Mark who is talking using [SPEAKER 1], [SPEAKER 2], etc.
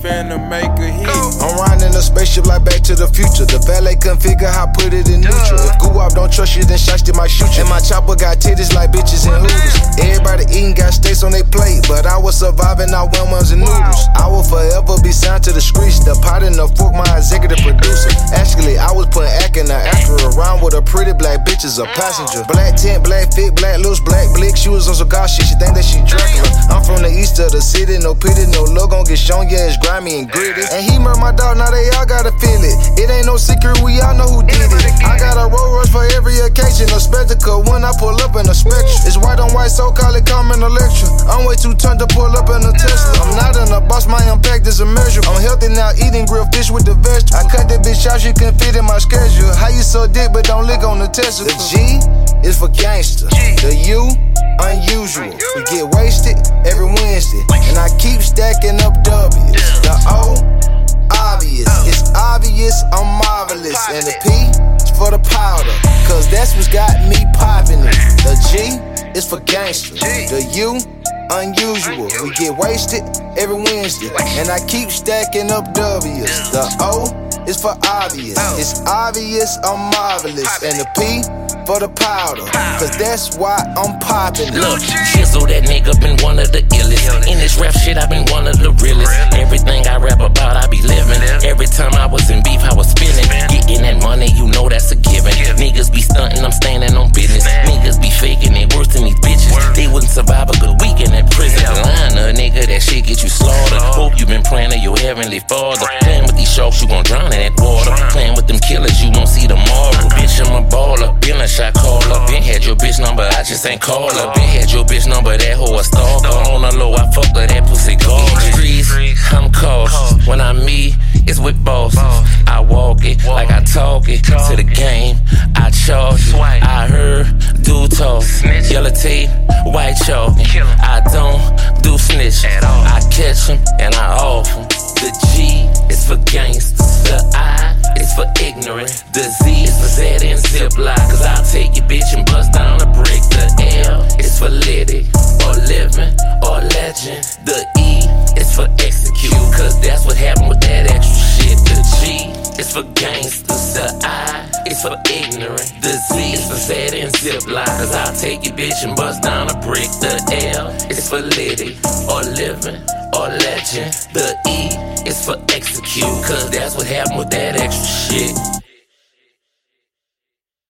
[SPEAKER 1] finna make a hit.
[SPEAKER 2] I'm riding in a spaceship like Back to the Future. The valet couldn't figure how I put it in neutral. If Guwap don't trust you, then Shiesty might shoot you. And my chopper got titties like bitches and hooters. Everybody eating got steaks on their plate, but I was surviving out wham-whams and noodles. I will forever be signed to the streets. The pot in the fork, my executive producer. Actually, I was putting Ack in the Acura around with a pretty black bitch as a passenger. Black tent, black fit, black loose, black blick. She was on some god shit, she think that she Dracula. I'm from the east of the city, no pity, no look gon' get shown, yeah, it's grimy and gritty. And he murdered my dog, now they all gotta feel it. It ain't no secret, we all know who did it. I got a Rolls Royce for every occasion, a spectacle when I pull up in a Spectre. It's white on white, so call it common electra. I'm way too turned to pull up in a Tesla. I'm not in a boss, my impact is immeasurable. I'm healthy now, eating grilled fish with the vegetables. I cut that bitch out, she couldn't fit in my schedule. How you so dick, but don't lick on the testicle? The G is for gangster, the U, unusual. We get wasted every Wednesday, and I keep stacking up W's. The O, obvious. It's obvious I'm marvelous. And the P is for the powder, cause that's what's got me popping it. The G is for gangster, the U, unusual. We get wasted every Wednesday, and I keep stacking up W's. The O is for obvious. It's obvious I'm marvelous. And the P for the powder, cause that's why I'm poppin'.
[SPEAKER 3] Look, Shizzle, that nigga been one of the illest. In this rap shit, I been one of the realest. Everything I rap about, I be living. Every time I was in beef, I was spinning. Getting that money, you know that's a given. Niggas be stunting, I'm standing on business. Niggas be faking, they worse than these bitches. They wouldn't survive a good week in that prison. Line a nigga, that shit get you slaughtered. Hope you been praying to your heavenly father. Playing with these sharks, you gon' drown in that water. Playing with them killers, you won't see tomorrow. Bitch, I'm a baller, been a shot caller. Been had your bitch number, I just ain't call her. Been had your bitch number, that hoe a stalker. On the low, I fuck her, that pussy gorgeous. Streets, I'm cautious. When I'm me, it's with bosses. I walk it like I talk it. To the game, I charge it. I heard, do talk. Yellow tape, white chalk. I don't do snitch. I catch him and I off him. The G is for gangsters. The I is for ignorant. The Z is for Zed and Ziploc. Cause I'll take your bitch and bust down a brick. The L is for litty, or living, or legend. The E is for execute. Cause that's what happened with that extra shit. The G is for gangsters. The I is for ignorant. The Z is for Zed and Ziploc. Cause I'll take your bitch and bust down a brick. The L is for litty, or living, or legend. The E is for execute, cause that's what happened with that extra shit.